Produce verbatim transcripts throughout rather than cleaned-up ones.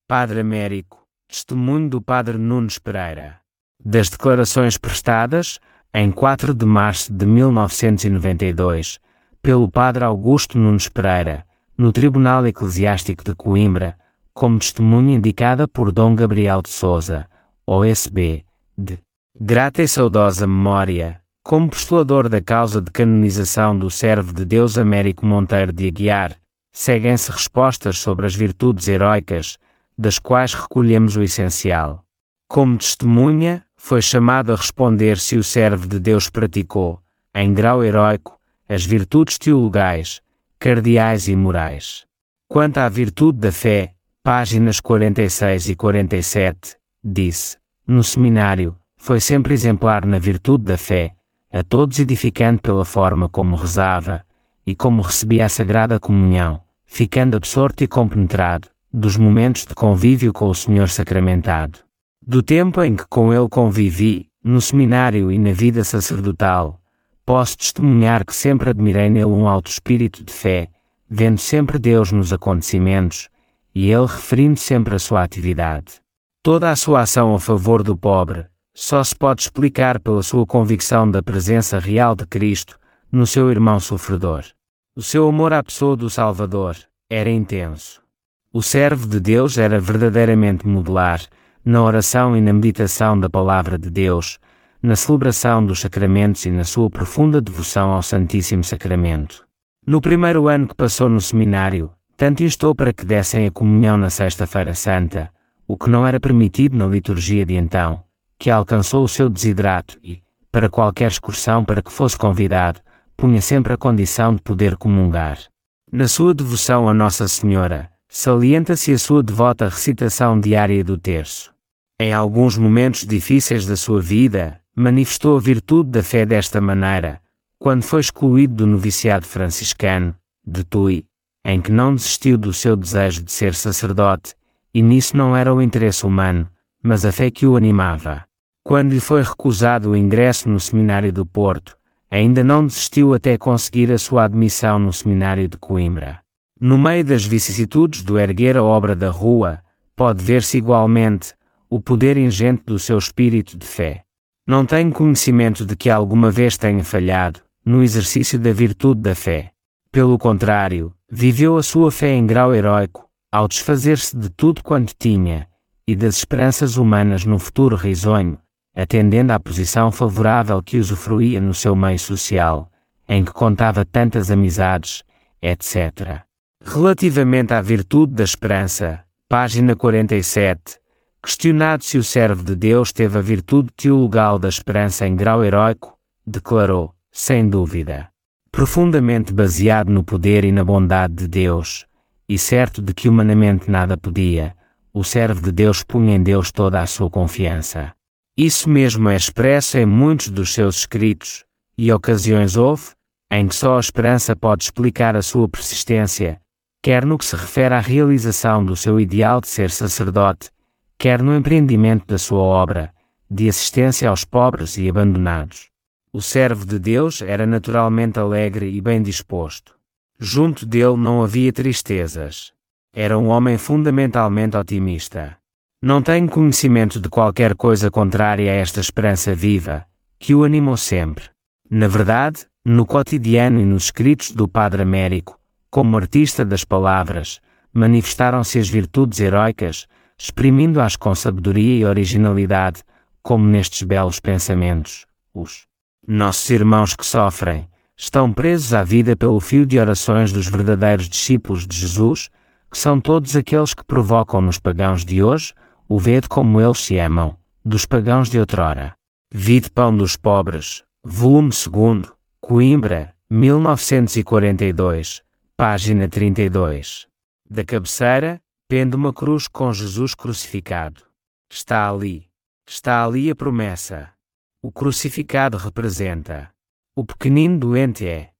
Padre Américo, testemunho do Padre Nunes Pereira. Das declarações prestadas, em quatro de março de mil novecentos e noventa e dois, pelo Padre Augusto Nunes Pereira, no Tribunal Eclesiástico de Coimbra, como testemunha indicada por Dom Gabriel de Sousa, O S B, de grata e saudosa memória, como postulador da causa de canonização do servo de Deus Américo Monteiro de Aguiar, seguem-se respostas sobre as virtudes heróicas, das quais recolhemos o essencial. Como testemunha, foi chamado a responder se o servo de Deus praticou, em grau heróico, as virtudes teologais, cardeais e morais. Quanto à virtude da fé, páginas quarenta e seis e quarenta e sete, disse, no seminário, foi sempre exemplar na virtude da fé, a todos edificando pela forma como rezava, e como recebia a Sagrada Comunhão, ficando absorto e compenetrado, dos momentos de convívio com o Senhor sacramentado. Do tempo em que com ele convivi, no seminário e na vida sacerdotal, posso testemunhar que sempre admirei nele um alto espírito de fé, vendo sempre Deus nos acontecimentos, e ele referindo sempre a sua atividade. Toda a sua ação a favor do pobre, só se pode explicar pela sua convicção da presença real de Cristo, no seu irmão sofredor. O seu amor à pessoa do Salvador era intenso. O servo de Deus era verdadeiramente modelar, na oração e na meditação da Palavra de Deus, na celebração dos sacramentos e na sua profunda devoção ao Santíssimo Sacramento. No primeiro ano que passou no seminário, tanto instou para que dessem a comunhão na Sexta-feira Santa, o que não era permitido na liturgia de então, que alcançou o seu desidrato e, para qualquer excursão para que fosse convidado, punha sempre a condição de poder comungar. Na sua devoção a Nossa Senhora, salienta-se a sua devota recitação diária do terço. Em alguns momentos difíceis da sua vida, manifestou a virtude da fé desta maneira, quando foi excluído do noviciado franciscano, de Tui, em que não desistiu do seu desejo de ser sacerdote, e nisso não era o interesse humano, mas a fé que o animava. Quando lhe foi recusado o ingresso no seminário do Porto, ainda não desistiu até conseguir a sua admissão no seminário de Coimbra. No meio das vicissitudes do erguer a obra da rua, pode ver-se igualmente o poder ingente do seu espírito de fé. Não tenho conhecimento de que alguma vez tenha falhado no exercício da virtude da fé. Pelo contrário, viveu a sua fé em grau heróico, ao desfazer-se de tudo quanto tinha, e das esperanças humanas no futuro risonho, atendendo à posição favorável que usufruía no seu meio social, em que contava tantas amizades, etcétera. Relativamente à virtude da esperança, página quarenta e sete, questionado se o servo de Deus teve a virtude teologal da esperança em grau heróico, declarou, sem dúvida, profundamente baseado no poder e na bondade de Deus, e certo de que humanamente nada podia, o servo de Deus punha em Deus toda a sua confiança. Isso mesmo é expresso em muitos dos seus escritos, e ocasiões houve, em que só a esperança pode explicar a sua persistência, quer no que se refere à realização do seu ideal de ser sacerdote, quer no empreendimento da sua obra, de assistência aos pobres e abandonados. O servo de Deus era naturalmente alegre e bem disposto. Junto dele não havia tristezas. Era um homem fundamentalmente otimista. Não tenho conhecimento de qualquer coisa contrária a esta esperança viva, que o animou sempre. Na verdade, no cotidiano e nos escritos do Padre Américo, como artista das palavras, manifestaram-se as virtudes heróicas, exprimindo-as com sabedoria e originalidade, como nestes belos pensamentos. Os nossos irmãos que sofrem, estão presos à vida pelo fio de orações dos verdadeiros discípulos de Jesus, que são todos aqueles que provocam nos pagãos de hoje, o vede como eles se amam, dos pagãos de outrora. Vide Pão dos Pobres, volume dois, Coimbra, mil novecentos e quarenta e dois, página trinta e dois. Da cabeceira, pende uma cruz com Jesus crucificado. Está ali. Está ali a promessa. O crucificado representa. O pequenino doente é.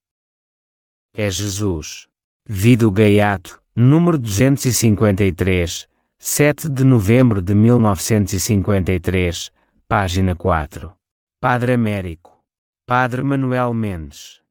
É Jesus. Vide o Gaiato, número duzentos e cinquenta e três, sete de novembro de mil novecentos e cinquenta e três, página quatro. Padre Américo. Padre Manuel Mendes.